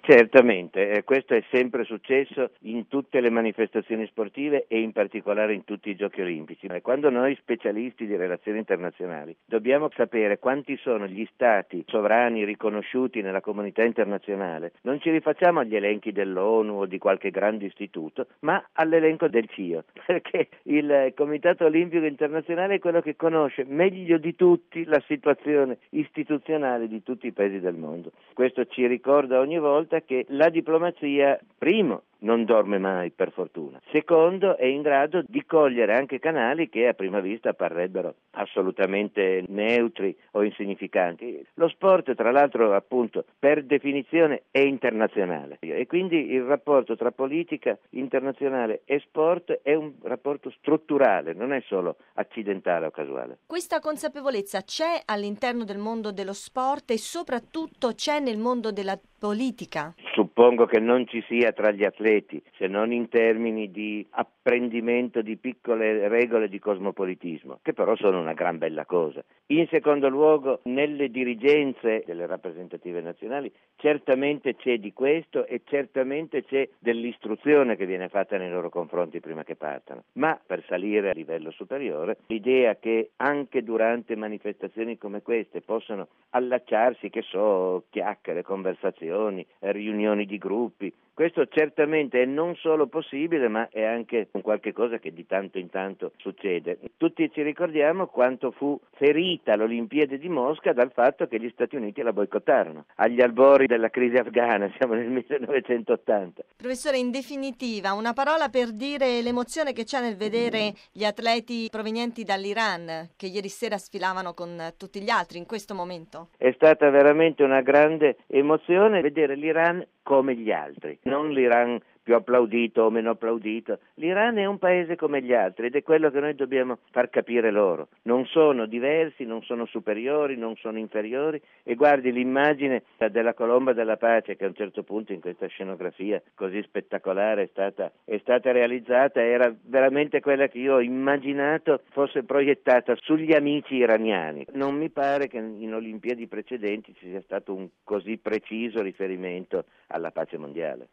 Certamente, questo è sempre successo in tutte le manifestazioni sportive e in particolare in tutti i giochi olimpici. Quando noi specialisti di relazioni internazionali dobbiamo sapere quanti sono gli stati sovrani riconosciuti nella comunità internazionale, non ci rifacciamo agli elenchi dell'ONU o di qualche grande istituto, ma all'elenco del CIO, perché il Comitato Olimpico Internazionale è quello che conosce meglio di tutti la situazione istituzionale di tutti i paesi del mondo. Questo ci ricorda ogni volta che la diplomazia, primo, non dorme mai per fortuna, secondo, è in grado di cogliere anche canali che a prima vista parrebbero assolutamente neutri o insignificanti. Lo sport, tra l'altro, appunto, per definizione è internazionale e quindi il rapporto tra politica internazionale e sport è un rapporto strutturale, non è solo accidentale o casuale. Questa consapevolezza c'è all'interno del mondo dello sport e soprattutto c'è nel mondo della politica? Suppongo che non ci sia tra gli atleti, se non in termini di apprendimento di piccole regole di cosmopolitismo, che però sono una gran bella cosa. In secondo luogo, nelle dirigenze delle rappresentative nazionali certamente c'è di questo e certamente c'è dell'istruzione che viene fatta nei loro confronti prima che partano. Ma per salire a livello superiore, l'idea che anche durante manifestazioni come queste possano allacciarsi, chiacchiere, conversazioni, riunioni di gruppi, questo certamente è non solo possibile, ma è anche un qualche cosa che di tanto in tanto succede. Tutti ci ricordiamo quanto fu ferita l'Olimpiade di Mosca dal fatto che gli Stati Uniti la boicottarono. Agli albori della crisi afghana, siamo nel 1980. Professore, in definitiva, una parola per dire l'emozione che c'è nel vedere gli atleti provenienti dall'Iran, che ieri sera sfilavano con tutti gli altri in questo momento. È stata veramente una grande emozione vedere l'Iran come gli altri, non l'Iran più applaudito o meno applaudito. L'Iran è un paese come gli altri ed è quello che noi dobbiamo far capire loro. Non sono diversi, non sono superiori, non sono inferiori. E guardi l'immagine della colomba della pace che a un certo punto in questa scenografia così spettacolare è stata realizzata, era veramente quella che io ho immaginato fosse proiettata sugli amici iraniani. Non mi pare che in Olimpiadi precedenti ci sia stato un così preciso riferimento alla pace mondiale.